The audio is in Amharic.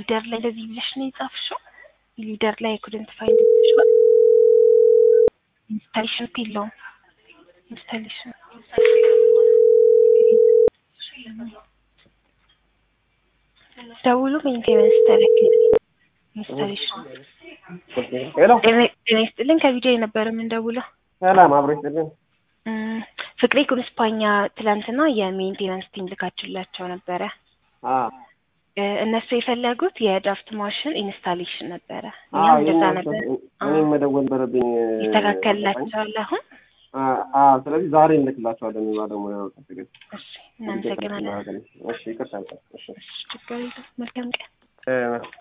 ኢሊደር ላይ ለዚህ ብለሽ ነው የጻፍሽው ኢሊደር ላይ couldn't find it installation pillow installation ደውሉ ሜንቴናንስ ተረከለ installation ሄሎ እኔስጥልን ከቪዲዮ የነበረ ምን ደውለው ሰላም አብረሽልኝ ፍቅሬ ኩንስፓኛ ትላንትና የሜንቴናንስ ቲም ልካችላቸው ነበር እነሱ የፈለጉት የድራፍት ማሽን ኢንስታሌሽን ነበር እኛም እንደዛ ነበር እኔም መደወል በረብኝ ይስተካከልላችኋል አሁን ስለዚህ ዛሬ እንልክላችኋለን ባለሙያ ነው ተገኘ እሺ እናመሰግናለን እሺ ይከታተል እሺ መልካም ቀን